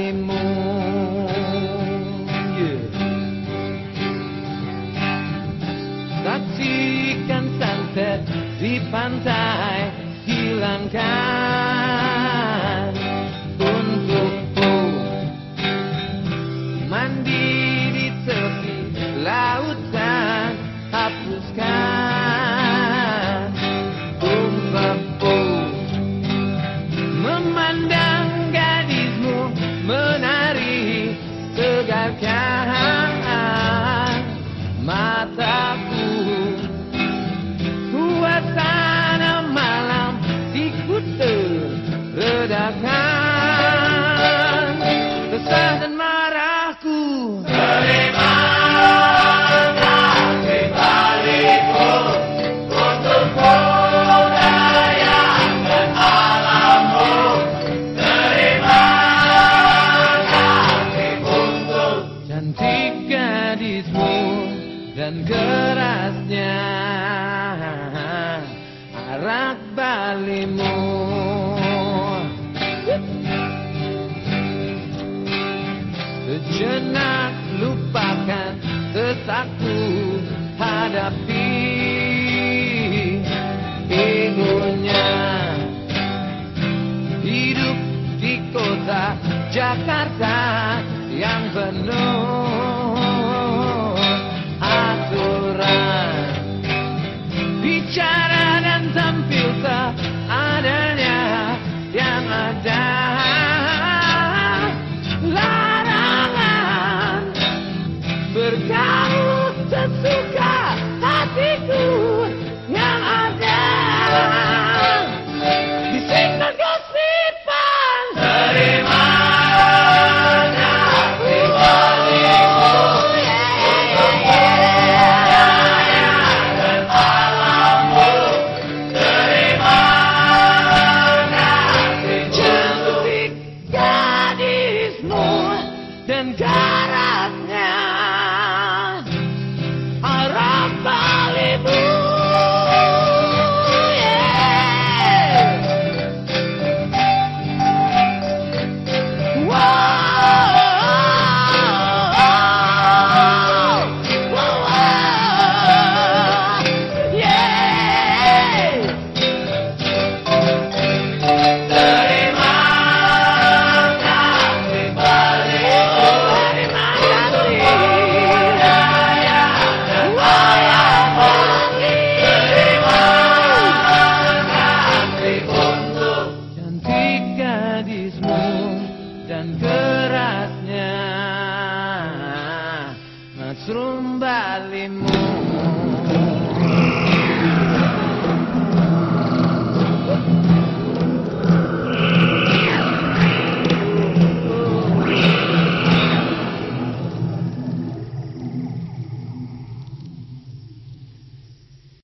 balimu. Saksikan sunset di pantai, hilangkan untukku. Mandi di tepi lautan, hapuskan bebu. Memandang gadismu menari, segarkan mataku. Suasana malam di Kuta redakan resah dan marahku. Terima kasih baliku untuk budaya dan alammu. Terima kasih untuk Cantik gadismu dan kerasnya arak balimu. Sejenak lupakan sesakku, hadapi egonya. Hidup di kota Jakarta yang penuh aturan, bicara dan tampil seadanya. Yang ada larangan bergaul sesuka hatiku. Yang ada bisik dan gosipan. terima kasih baliku untuk budaya dan alammu. Terima kasih Cantik gadismu dan garatnya.